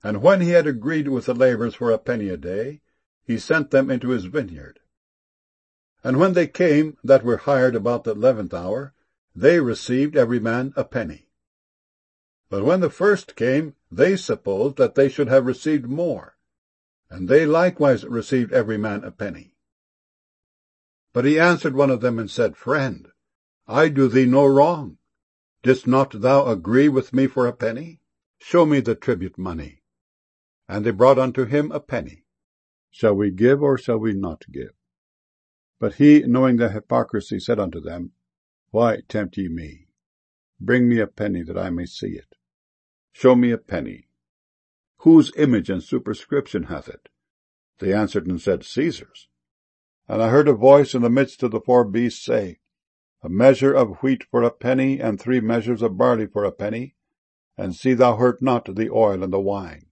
And when he had agreed with the labourers for a penny a day, he sent them into his vineyard. And when they came that were hired about the 11th hour, they received every man a penny. But when the first came, they supposed that they should have received more, and they likewise received every man a penny. But he answered one of them and said, Friend, I do thee no wrong. Didst not thou agree with me for a penny? Show me the tribute money. And they brought unto him a penny. Shall we give, or shall we not give? But he, knowing their hypocrisy, said unto them, Why tempt ye me? Bring me a penny, that I may see it. Show me a penny. Whose image and superscription hath it? They answered and said, Caesar's. And I heard a voice in the midst of the four beasts say, A measure of wheat for a penny, and 3 measures of barley for a penny, and see thou hurt not the oil and the wine.